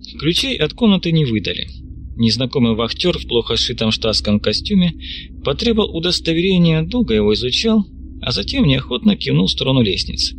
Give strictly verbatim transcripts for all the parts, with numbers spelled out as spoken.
Ключей от комнаты не выдали. Незнакомый вахтер в плохо сшитом штатском костюме потребовал удостоверения, долго его изучал, а затем неохотно кивнул в сторону лестницы.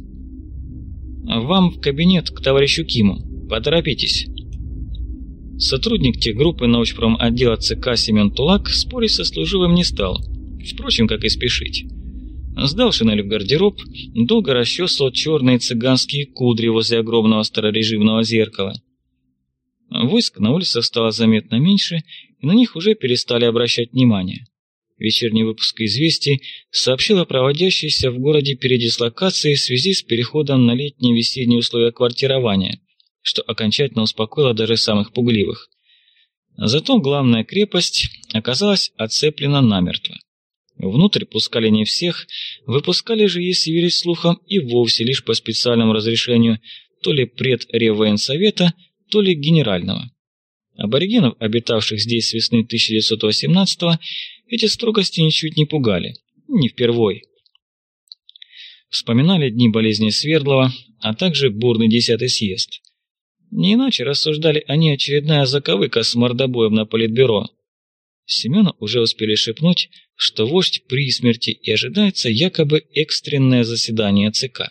«Вам в кабинет к товарищу Киму. Поторопитесь». Сотрудник техгруппы научпромотдела ЦК Семен Тулак спорить со служивым не стал, впрочем, как и спешить. Сдал шинель в гардероб, долго расчесывал черные цыганские кудри возле огромного старорежимного зеркала. Войск на улицах стало заметно меньше, и на них уже перестали обращать внимание. Вечерний выпуск «Известий» сообщил о проводящейся в городе передислокации в связи с переходом на летние и весенние условия квартирования, что окончательно успокоило даже самых пугливых. Зато главная крепость оказалась оцеплена намертво. Внутрь пускали не всех, выпускали же, если верить слухам, и вовсе лишь по специальному разрешению то ли предреввоенсовета, то ли генерального. Аборигенов, обитавших здесь с весны тысяча девятьсот восемнадцатого, эти строгости ничуть не пугали, не впервой. Вспоминали дни болезни Свердлова, а также бурный десятый съезд. Не иначе рассуждали они очередная заковыка с мордобоем на политбюро. Семену уже успели шепнуть, что вождь при смерти и ожидается якобы экстренное заседание ЦК.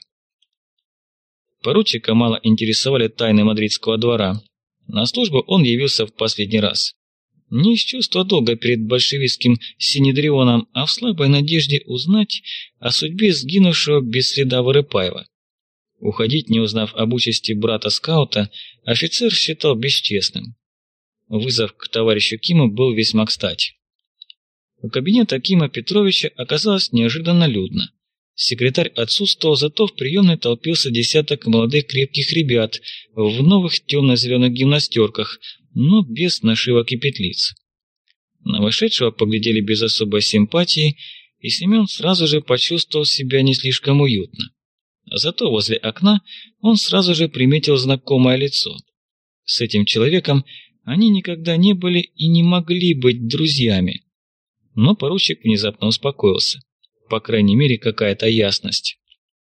Поручика мало интересовали тайны мадридского двора. На службу он явился в последний раз. Не из чувства долга перед большевистским синедрионом, а в слабой надежде узнать о судьбе сгинувшего без следа Вырыпаева. Уходить, не узнав об участи брата-скаута, офицер считал бесчестным. Вызов к товарищу Киму был весьма кстати. У кабинета Кима Петровича оказалось неожиданно людно. Секретарь отсутствовал, зато в приемной толпился десяток молодых крепких ребят в новых темно-зеленых гимнастерках, но без нашивок и петлиц. На вошедшего поглядели без особой симпатии, и Семен сразу же почувствовал себя не слишком уютно. Зато возле окна он сразу же приметил знакомое лицо. С этим человеком они никогда не были и не могли быть друзьями. Но поручик внезапно успокоился. По крайней мере, какая-то ясность.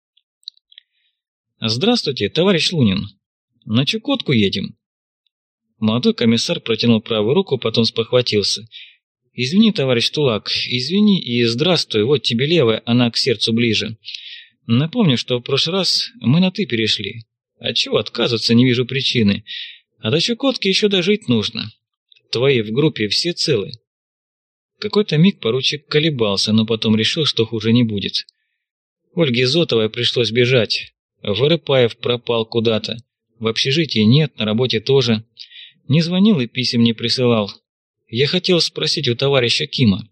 «Здравствуйте, товарищ Лунин. На Чукотку едем». Молодой комиссар протянул правую руку, потом спохватился. «Извини, товарищ Тулак, извини и здравствуй, вот тебе левая, она к сердцу ближе. Напомню, что в прошлый раз мы на «ты» перешли. Отчего отказываться, не вижу причины. А до Чукотки еще дожить нужно. Твои в группе все целы». Какой-то миг поручик колебался, но потом решил, что хуже не будет. Ольге Зотовой пришлось бежать. Вырыпаев пропал куда-то. В общежитии нет, на работе тоже. Не звонил и писем не присылал. Я хотел спросить у товарища Кима.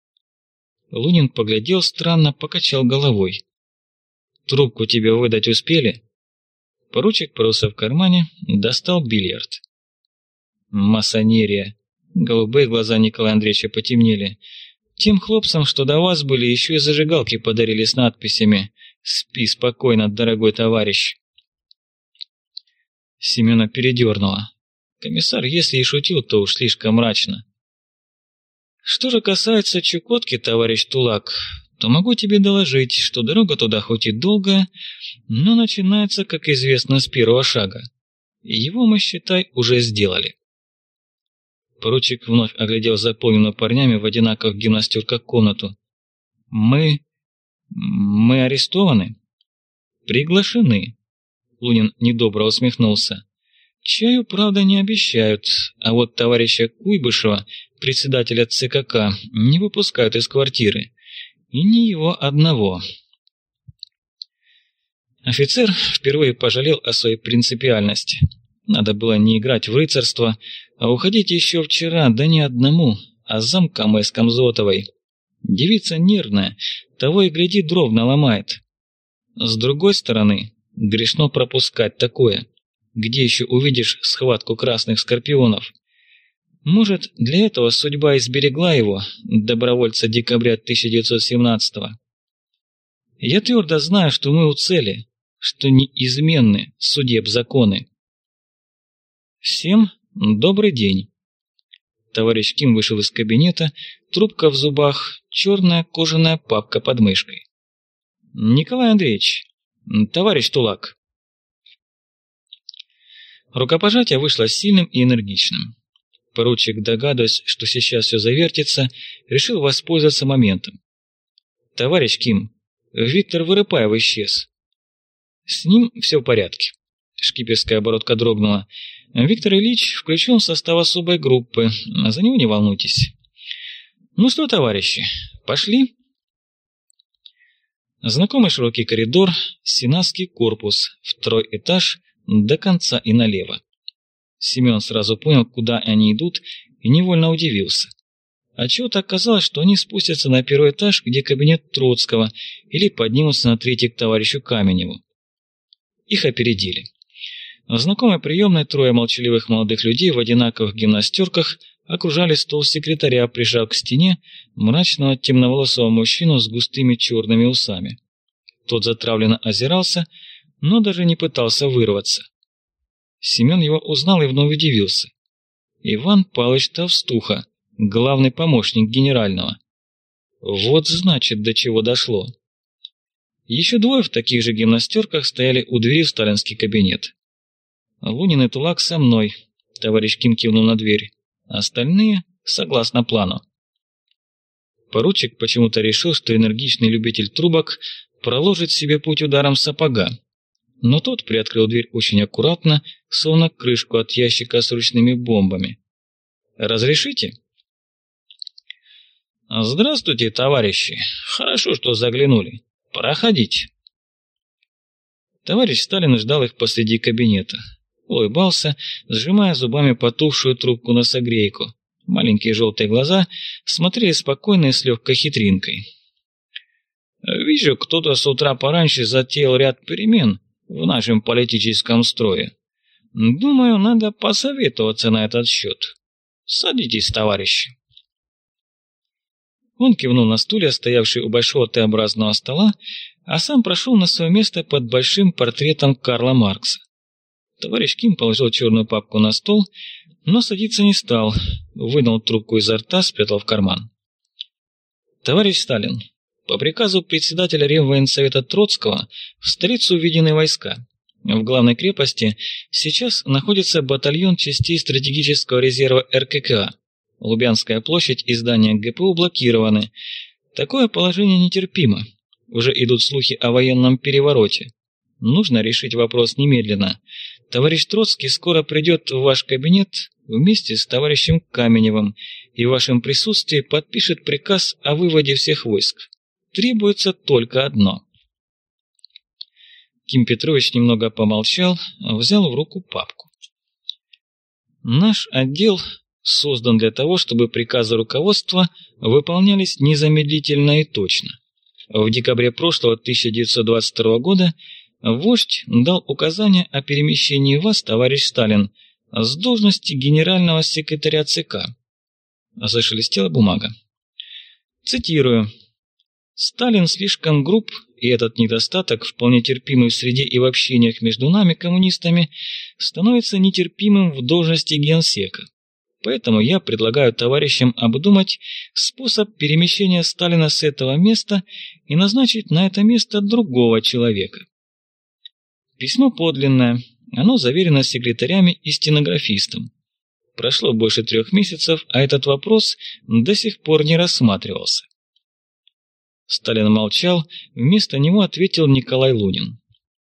Лунин поглядел странно, покачал головой. «Трубку тебе выдать успели?» Поручик порылся в кармане, достал бильярд. «Масонерия». Голубые глаза Николая Андреевича потемнели. «Тем хлопцам, что до вас были, еще и зажигалки подарили с надписями «Спи спокойно, дорогой товарищ». Семена передернуло. Комиссар, если и шутил, то уж слишком мрачно. «Что же касается Чукотки, товарищ Тулак, то могу тебе доложить, что дорога туда хоть и долгая, но начинается, как известно, с первого шага. И его мы, считай, уже сделали». Поручик вновь оглядел заполненную парнями в одинаковых гимнастерках комнату. «Мы... мы арестованы?» «Приглашены». Лунин недобро усмехнулся. «Чаю, правда, не обещают, а вот товарища Куйбышева, председателя ЦКК, не выпускают из квартиры. И не его одного». Офицер впервые пожалел о своей принципиальности. Надо было не играть в рыцарство, а уходить еще вчера, да не одному, а с замком из Камзотовой. Девица нервная, того и гляди, дров наломает. С другой стороны, грешно пропускать такое. Где еще увидишь схватку красных скорпионов? Может, для этого судьба изберегла его, добровольца декабря тысяча девятьсот семнадцатого. Я твердо знаю, что мы у цели, что неизменны судеб законы. Всем добрый день. Товарищ Ким вышел из кабинета, трубка в зубах, черная кожаная папка под мышкой. Николай Андреевич, товарищ Тулак. Рукопожатие вышло сильным и энергичным. Поручик, догадываясь, что сейчас все завертится, решил воспользоваться моментом. «Товарищ Ким, Виктор Вырыпаев исчез». «С ним все в порядке». Шкиперская оборотка дрогнула. «Виктор Ильич включен в состав особой группы, за него не волнуйтесь». «Ну что, товарищи, пошли?» Знакомый широкий коридор, сенатский корпус, второй этаж, до конца и налево. Семен сразу понял, куда они идут, и невольно удивился. Отчего-то оказалось, что они спустятся на первый этаж, где кабинет Троцкого, или поднимутся на третий к товарищу Каменеву. Их опередили. В знакомой приемной трое молчаливых молодых людей в одинаковых гимнастерках окружали стол секретаря, прижав к стене мрачного темноволосого мужчину с густыми черными усами. Тот затравленно озирался, но даже не пытался вырваться. Семен его узнал и вновь удивился. Иван Павлович Товстуха, главный помощник генерального. Вот значит, до чего дошло. Еще двое в таких же гимнастерках стояли у двери в сталинский кабинет. Лунин и Тулак со мной, товарищ Ким кивнул на дверь. Остальные согласно плану. Поручик почему-то решил, что энергичный любитель трубок проложит себе путь ударом сапога. Но тот приоткрыл дверь очень аккуратно, словно крышку от ящика с ручными бомбами. «Разрешите?» «Здравствуйте, товарищи. Хорошо, что заглянули. Проходите». Товарищ Сталин ждал их посреди кабинета. Улыбался, сжимая зубами потухшую трубку носогрейку. Маленькие желтые глаза смотрели спокойно и с легкой хитринкой. «Вижу, кто-то с утра пораньше затеял ряд перемен в нашем политическом строе. Думаю, надо посоветоваться на этот счет. Садитесь, товарищи». Он кивнул на стулья, стоявший у большого Т-образного стола, а сам прошел на свое место под большим портретом Карла Маркса. Товарищ Ким положил черную папку на стол, но садиться не стал, вынул трубку изо рта, спрятал в карман. «Товарищ Сталин, по приказу председателя Реввоенсовета Троцкого в столицу введены войска. В главной крепости сейчас находится батальон частей стратегического резерва эр ка ка. Лубянская площадь и здания гэ пэ у блокированы. Такое положение нетерпимо. Уже идут слухи о военном перевороте. Нужно решить вопрос немедленно. Товарищ Троцкий скоро придет в ваш кабинет вместе с товарищем Каменевым и в вашем присутствии подпишет приказ о выводе всех войск. Требуется только одно». Ким Петрович немного помолчал, взял в руку папку. «Наш отдел создан для того, чтобы приказы руководства выполнялись незамедлительно и точно. В декабре прошлого тысяча девятьсот двадцать второго года вождь дал указание о перемещении вас, товарищ Сталин, с должности генерального секретаря ЦК». Зашелестела бумага. Цитирую. «Сталин слишком груб, и этот недостаток, вполне терпимый в среде и в общениях между нами, коммунистами, становится нетерпимым в должности генсека. Поэтому я предлагаю товарищам обдумать способ перемещения Сталина с этого места и назначить на это место другого человека». Письмо подлинное, оно заверено секретарями и стенографистом. Прошло больше трех месяцев, а этот вопрос до сих пор не рассматривался. Сталин молчал, вместо него ответил Николай Лунин.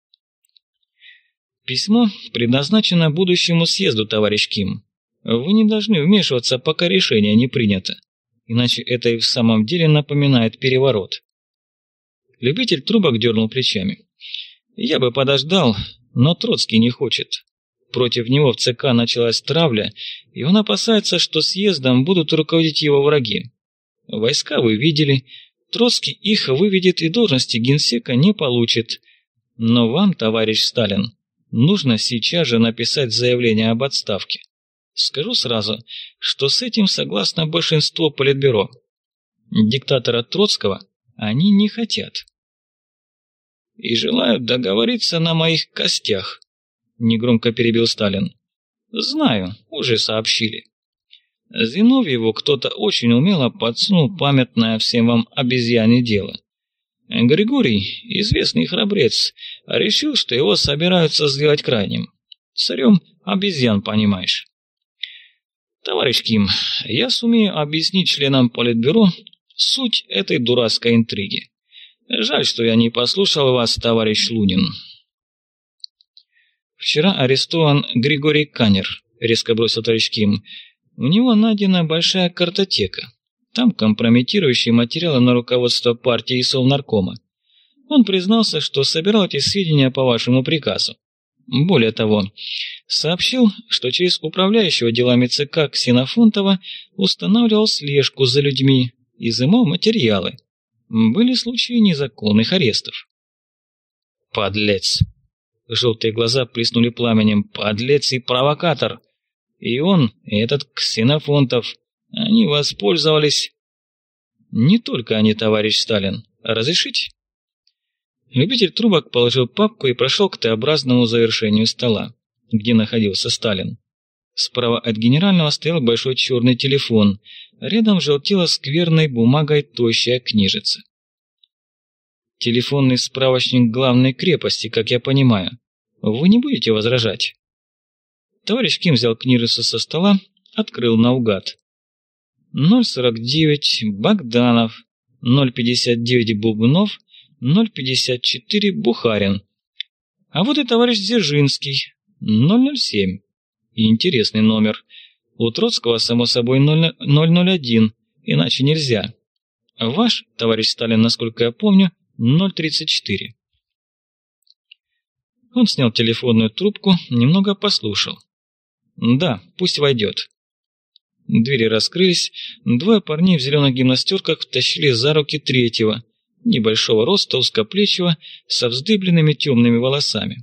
«Письмо предназначено будущему съезду, товарищ Ким. Вы не должны вмешиваться, пока решение не принято, иначе это и в самом деле напоминает переворот». Любитель трубок дернул плечами. «Я бы подождал, но Троцкий не хочет. Против него в ЦК началась травля, и он опасается, что съездом будут руководить его враги. Войска вы видели, Троцкий их выведет и должности генсека не получит. Но вам, товарищ Сталин, нужно сейчас же написать заявление об отставке. Скажу сразу, что с этим согласно большинство политбюро. Диктатора Троцкого они не хотят». «И желают договориться на моих костях», — негромко перебил Сталин. «Знаю, уже сообщили. Зиновьеву кто-то очень умело подсунул памятное всем вам обезьяне дело. Григорий, известный храбрец, решил, что его собираются сделать крайним. Царем обезьян, понимаешь. Товарищ Ким, я сумею объяснить членам Политбюро суть этой дурацкой интриги. Жаль, что я не послушал вас, товарищ Лунин. Вчера арестован Григорий Канер, резко бросил товарищ Ким. У него найдена большая картотека. Там компрометирующие материалы на руководство партии и Совнаркома. Он признался, что собирал эти сведения по вашему приказу. Более того, сообщил, что через управляющего делами ЦК Ксенофонтова устанавливал слежку за людьми, изымал материалы. Были случаи незаконных арестов. Подлец! Желтые глаза плеснули пламенем. Подлец и провокатор! И он, и этот Ксенофонтов, они воспользовались... Не только они, товарищ Сталин. Разрешите? Любитель трубок положил папку и прошел к Т-образному завершению стола, где находился Сталин. Справа от генерального стоял большой черный телефон, рядом желтела скверной бумагой тощая книжица. Телефонный справочник главной крепости, как я понимаю. Вы не будете возражать? Товарищ Ким взял книжицу со стола, открыл наугад. ноль сорок девять Богданов, ноль пятьдесят девять Бубнов, ноль пятьдесят четыре Бухарин. А вот и товарищ Дзержинский, ноль ноль семь. Интересный номер. У Троцкого, само собой, ноль ноль один, иначе нельзя. Ваш, товарищ Сталин, насколько я помню, ноль тридцать четыре. Он снял телефонную трубку, немного послушал. Да, пусть войдет. Двери раскрылись, двое парней в зеленых гимнастерках втащили за руки третьего, небольшого роста, узкоплечего, со вздыбленными темными волосами.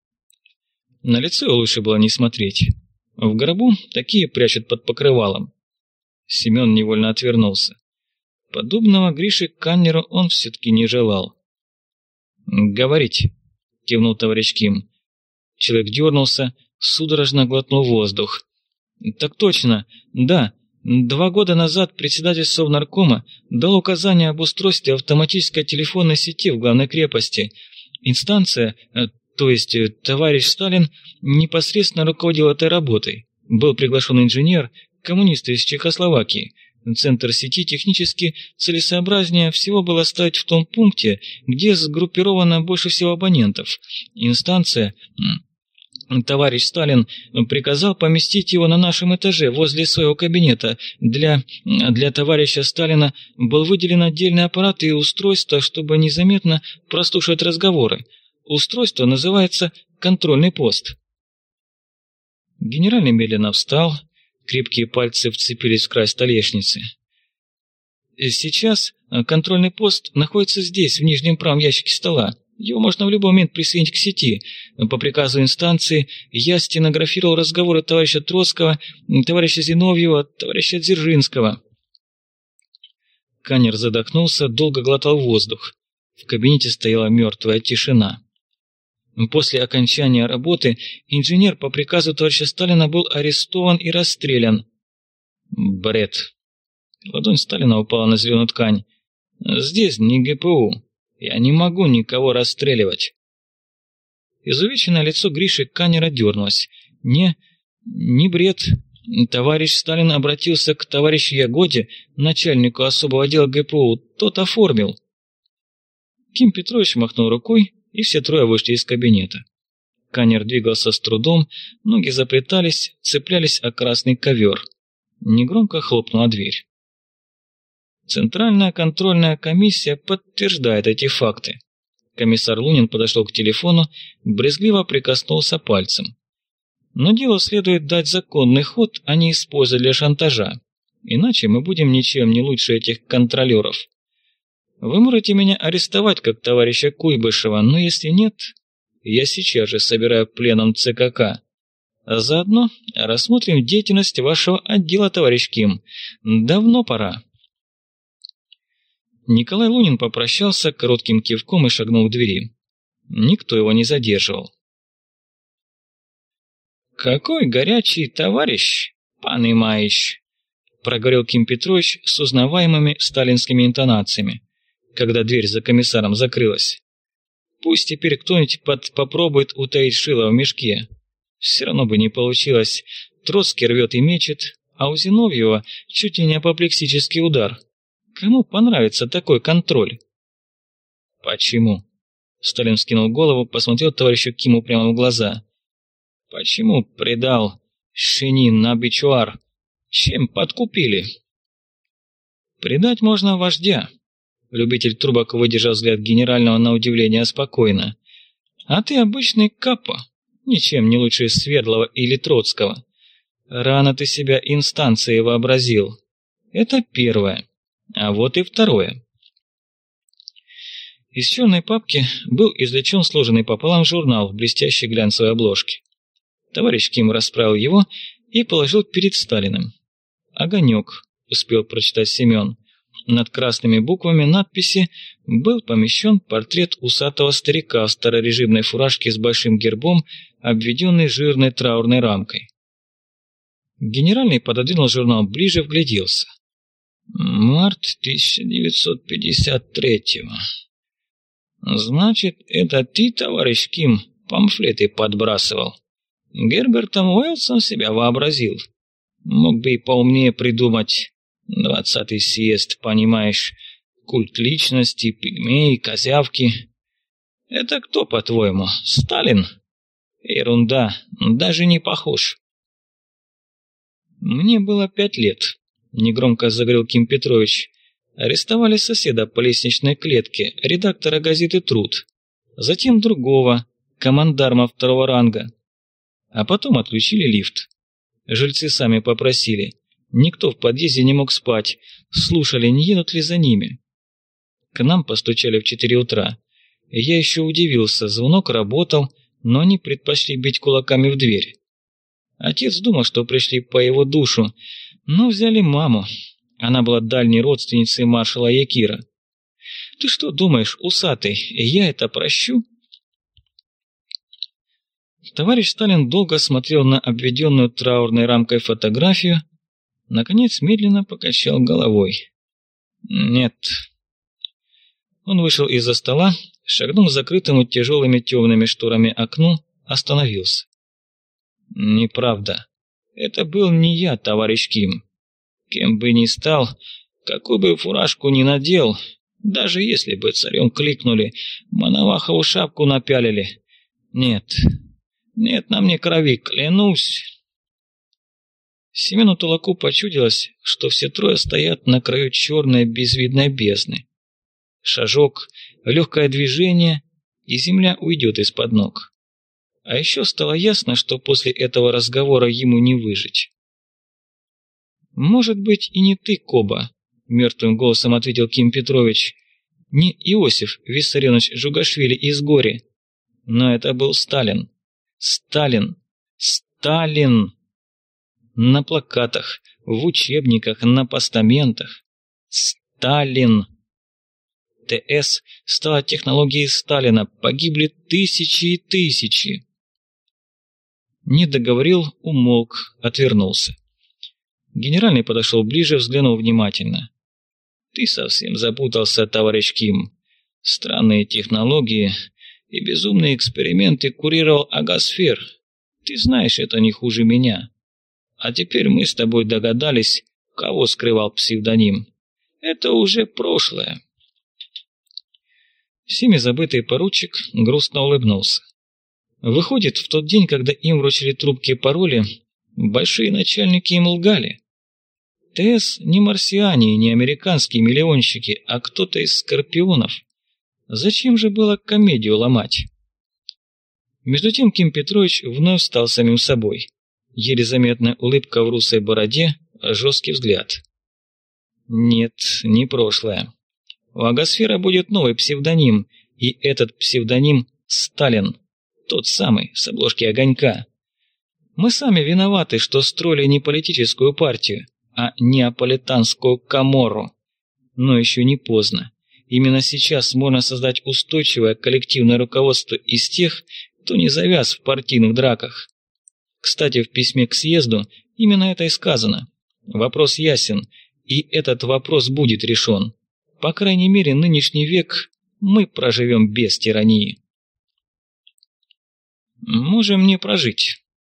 На лицо его лучше было не смотреть. В гробу такие прячут под покрывалом. Семен невольно отвернулся. Подобного Грише Каннеру он все-таки не желал. «Говорите», — кивнул товарищ Ким. Человек дернулся, судорожно глотнул воздух. «Так точно, да. Два года назад председатель Совнаркома дал указание об устройстве автоматической телефонной сети в главной крепости. Инстанция, то есть товарищ Сталин, непосредственно руководил этой работой. Был приглашен инженер, коммунист из Чехословакии. Центр сети технически целесообразнее всего было ставить в том пункте, где сгруппировано больше всего абонентов. Инстанция... Товарищ Сталин приказал поместить его на нашем этаже возле своего кабинета. Для, для товарища Сталина был выделен отдельный аппарат и устройство, чтобы незаметно прослушивать разговоры. Устройство называется «контрольный пост». Генерал медленно встал, крепкие пальцы вцепились в край столешницы. Сейчас контрольный пост находится здесь, в нижнем правом ящике стола. Его можно в любой момент присоединить к сети. По приказу инстанции я стенографировал разговоры товарища Троцкого, товарища Зиновьева, товарища Дзержинского. Каннер задохнулся, долго глотал воздух. В кабинете стояла мертвая тишина. После окончания работы инженер по приказу товарища Сталина был арестован и расстрелян. Бред. Ладонь Сталина упала на зеленую ткань. Здесь не ГПУ. Я не могу никого расстреливать. Изувеченное лицо Гриши Каннера дернулось. Не... не бред. Товарищ Сталин обратился к товарищу Ягоде, начальнику особого отдела ГПУ. Тот оформил. Ким Петрович махнул рукой, и все трое вышли из кабинета. Каннер двигался с трудом, ноги заплетались, цеплялись о красный ковер. Негромко хлопнула дверь. Центральная контрольная комиссия подтверждает эти факты. Комиссар Лунин подошел к телефону, брезгливо прикоснулся пальцем. Но делу следует дать законный ход, а не использовать для шантажа. Иначе мы будем ничем не лучше этих контролеров. Вы можете меня арестовать, как товарища Куйбышева, но если нет, я сейчас же собираю пленум ЦКК. А заодно рассмотрим деятельность вашего отдела, товарищ Ким. Давно пора. Николай Лунин попрощался коротким кивком и шагнул к двери. Никто его не задерживал. «Какой горячий товарищ, пан Имаич!» — проговорил Ким Петрович с узнаваемыми сталинскими интонациями, когда дверь за комиссаром закрылась. «Пусть теперь кто-нибудь под попробует утаить шило в мешке. Все равно бы не получилось. Троцкий рвет и мечет, а у Зиновьева чуть ли не апоплексический удар. Кому понравится такой контроль? Почему? Сталин скинул голову, посмотрел товарищу Киму прямо в глаза. Почему предал Шинин на бичуар? Чем подкупили? Предать можно вождя. Любитель трубок выдержал взгляд генерального на удивление спокойно. А ты обычный капо, ничем не лучше Свердлова или Троцкого. Рано ты себя инстанцией вообразил. Это первое. А вот и второе. Из черной папки был извлечен сложенный пополам журнал в блестящей глянцевой обложке. Товарищ Ким расправил его и положил перед Сталиным. «Огонек», — успел прочитать Семен. Над красными буквами надписи был помещен портрет усатого старика в старорежимной фуражке с большим гербом, обведенный жирной траурной рамкой. Генеральный пододвинул журнал ближе, вгляделся. «Март тысяча девятьсот пятьдесят третьего. Значит, это ты, товарищ Ким, памфлеты подбрасывал? Гербертом Уэллсом себя вообразил. Мог бы и поумнее придумать. Двадцатый съезд, понимаешь, культ личности, пигмеи, козявки. Это кто, по-твоему, Сталин? Ерунда, даже не похож». «Мне было пять лет», — негромко заговорил Ким Петрович. «Арестовали соседа по лестничной клетке, редактора газеты «Труд». Затем другого, командарма второго ранга. А потом отключили лифт. Жильцы сами попросили. Никто в подъезде не мог спать. Слушали, не едут ли за ними. К нам постучали в четыре утра. Я еще удивился, звонок работал, но они предпочли бить кулаками в дверь. Отец думал, что пришли по его душу, но взяли маму. Она была дальней родственницей маршала Якира. Ты что думаешь, усатый, я это прощу?» Товарищ Сталин долго смотрел на обведенную траурной рамкой фотографию, наконец медленно покачал головой. «Нет». Он вышел из-за стола, шагнул к закрытому тяжелыми темными шторами окну, остановился. «Неправда. Это был не я, товарищ Ким. Кем бы ни стал, какую бы фуражку ни надел, даже если бы царем кликнули, Мановахову шапку напялили. Нет, нет на мне крови, клянусь». Семену Тулаку почудилось, что все трое стоят на краю черной безвидной бездны. Шажок, легкое движение, и земля уйдет из-под ног. А еще стало ясно, что после этого разговора ему не выжить. «Может быть, и не ты, Коба», — мертвым голосом ответил Ким Петрович, «не Иосиф Виссарионович Джугашвили из Гори, но это был Сталин. Сталин! Сталин! На плакатах, в учебниках, на постаментах. Сталин! ТС стала технологией Сталина, погибли тысячи и тысячи». Не договорил, умолк, отвернулся. Генеральный подошел ближе, взглянул внимательно. «Ты совсем запутался, товарищ Ким. Странные технологии и безумные эксперименты курировал Агасфер. Ты знаешь это не хуже меня. А теперь мы с тобой догадались, кого скрывал псевдоним. Это уже прошлое». Всеми забытый поручик грустно улыбнулся. Выходит, в тот день, когда им вручили трубки пароли, большие начальники им лгали. ТС не марсиане и не американские миллионщики, а кто-то из скорпионов. Зачем же было комедию ломать? Между тем Ким Петрович вновь стал самим собой. Еле заметная улыбка в русой бороде, жесткий взгляд. Нет, не прошлое. У Агасфера будет новый псевдоним, и этот псевдоним – Сталин. Тот самый, с обложки огонька. Мы сами виноваты, что строили не политическую партию, а неаполитанскую каморру. Но еще не поздно. Именно сейчас можно создать устойчивое коллективное руководство из тех, кто не завяз в партийных драках. Кстати, в письме к съезду именно это и сказано. Вопрос ясен, и этот вопрос будет решен. По крайней мере, нынешний век мы проживем без тирании. Можем не прожить.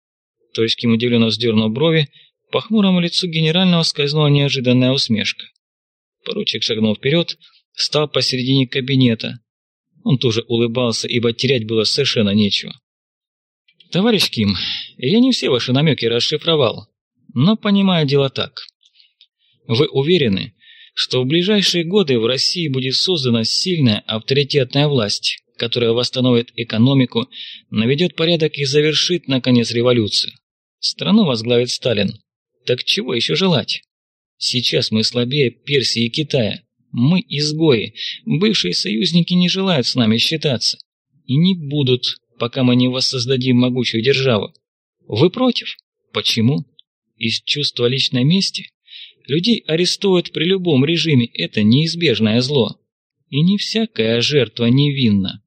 Товарищ Ким удивленно вздернул брови, по хмурому лицу генерального скользнула неожиданная усмешка. Поручик шагнул вперед, встал посередине кабинета. Он тоже улыбался, ибо терять было совершенно нечего. «Товарищ Ким, я не все ваши намеки расшифровал, но понимаю дело так. Вы уверены, что в ближайшие годы в России будет создана сильная авторитетная власть, которая восстановит экономику, наведет порядок и завершит, наконец, революцию. Страну возглавит Сталин. Так чего еще желать? Сейчас мы слабее Персии и Китая. Мы изгои, бывшие союзники не желают с нами считаться. И не будут, пока мы не воссоздадим могучую державу. Вы против? Почему? Из чувства личной мести? Людей арестуют при любом режиме, это неизбежное зло. И не всякая жертва невинна.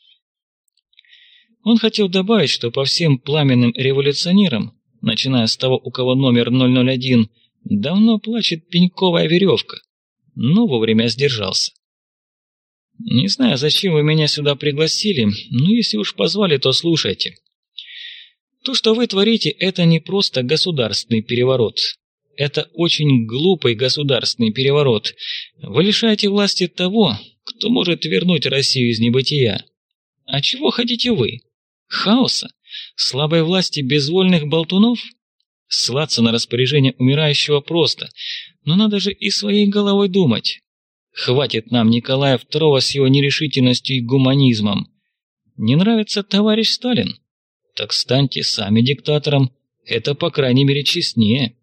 Он хотел добавить, что по всем пламенным революционерам, начиная с того, у кого номер ноль ноль один, давно плачет пеньковая веревка, но вовремя сдержался. «Не знаю, зачем вы меня сюда пригласили, но если уж позвали, то слушайте. То, что вы творите, это не просто государственный переворот. Это очень глупый государственный переворот. Вы лишаете власти того, кто может вернуть Россию из небытия. А чего хотите вы? Хаоса? Слабой власти безвольных болтунов? Ссылаться на распоряжение умирающего просто, но надо же и своей головой думать. Хватит нам Николая второго с его нерешительностью и гуманизмом. Не нравится товарищ Сталин? Так станьте сами диктатором, это по крайней мере честнее».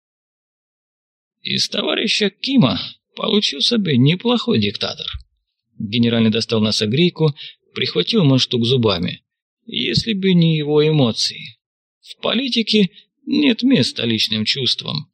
Из товарища Кима получился бы неплохой диктатор. Генеральный достал носогрейку, прихватил мундштук зубами. Если бы не его эмоции. В политике нет места личным чувствам.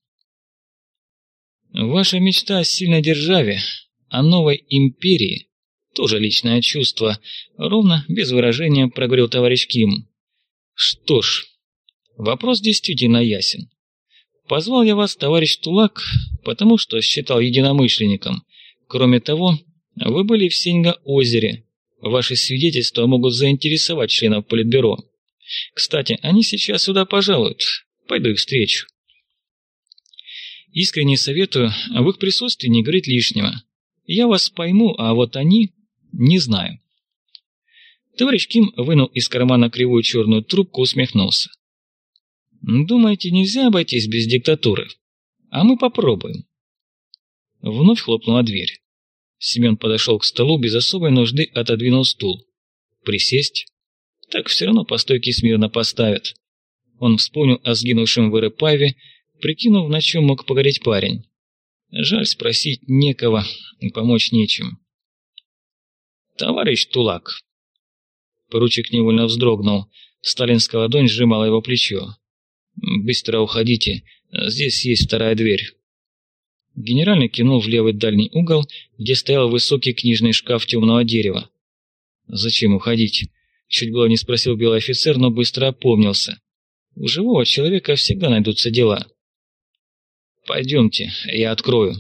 Ваша мечта о сильной державе, о новой империи, тоже личное чувство, ровно, без выражения проговорил товарищ Ким. Что ж, вопрос действительно ясен. Позвал я вас, товарищ Тулак, потому что считал единомышленником. Кроме того, вы были в Синьга-озере. Ваши свидетельства могут заинтересовать членов Политбюро. Кстати, они сейчас сюда пожалуют. Пойду их встречу. Искренне советую в их присутствии не говорить лишнего. Я вас пойму, а вот они не знаю. Товарищ Ким вынул из кармана кривую черную трубку, усмехнулся. Думаете, нельзя обойтись без диктатуры? А мы попробуем. Вновь хлопнула дверь. Семен подошел к столу, без особой нужды отодвинул стул. Присесть? Так все равно по стойке смирно поставят. Он вспомнил о сгинувшем в Ирыпаве, прикинув, на чем мог погореть парень. Жаль, спросить некого и помочь нечем. «Товарищ Тулак!» Поручик невольно вздрогнул. Сталинская ладонь сжимала его плечо. «Быстро уходите, здесь есть вторая дверь». Генеральный кинул в левый дальний угол, где стоял высокий книжный шкаф темного дерева. «Зачем уходить?» Чуть было не спросил белый офицер, но быстро опомнился. У живого человека всегда найдутся дела. «Пойдемте, я открою».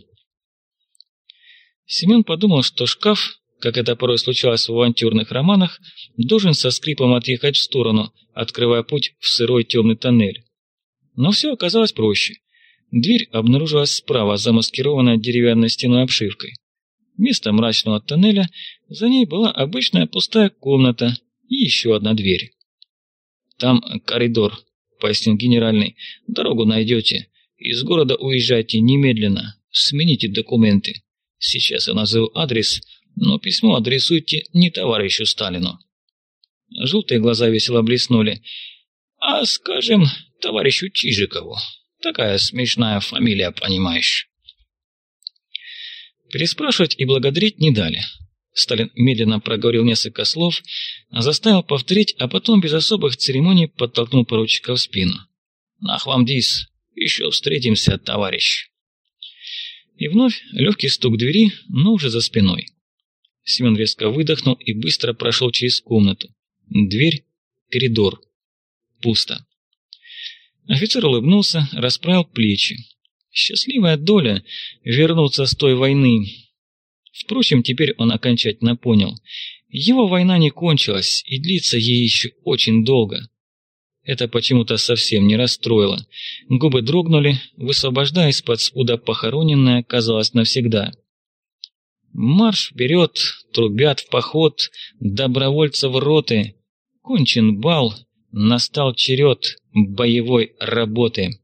Семен подумал, что шкаф, как это порой случалось в авантюрных романах, должен со скрипом отъехать в сторону, открывая путь в сырой темный тоннель. Но все оказалось проще. Дверь обнаружилась справа, замаскированная деревянной стеной обшивкой. Вместо мрачного тоннеля за ней была обычная пустая комната и еще одна дверь. «Там коридор», — пояснил генеральный. «Дорогу найдете. Из города уезжайте немедленно. Смените документы. Сейчас я назову адрес, но письмо адресуйте не товарищу Сталину». Желтые глаза весело блеснули. «А скажем, товарищу Чижикову. Такая смешная фамилия, понимаешь». Переспрашивать и благодарить не дали. Сталин медленно проговорил несколько слов, заставил повторить, а потом без особых церемоний подтолкнул поручика в спину. «Нахвамдис, еще встретимся, товарищ». И вновь легкий стук двери, но уже за спиной. Семен резко выдохнул и быстро прошел через комнату. Дверь, коридор. Пусто. Офицер улыбнулся, расправил плечи. Счастливая доля вернуться с той войны. Впрочем, теперь он окончательно понял. Его война не кончилась, и длится ей еще очень долго. Это почему-то совсем не расстроило. Губы дрогнули, высвобождая из-под спуда похороненное, казалось, навсегда. Марш вперед, трубят в поход, добровольцев роты. Кончен бал, настал черед боевой работы.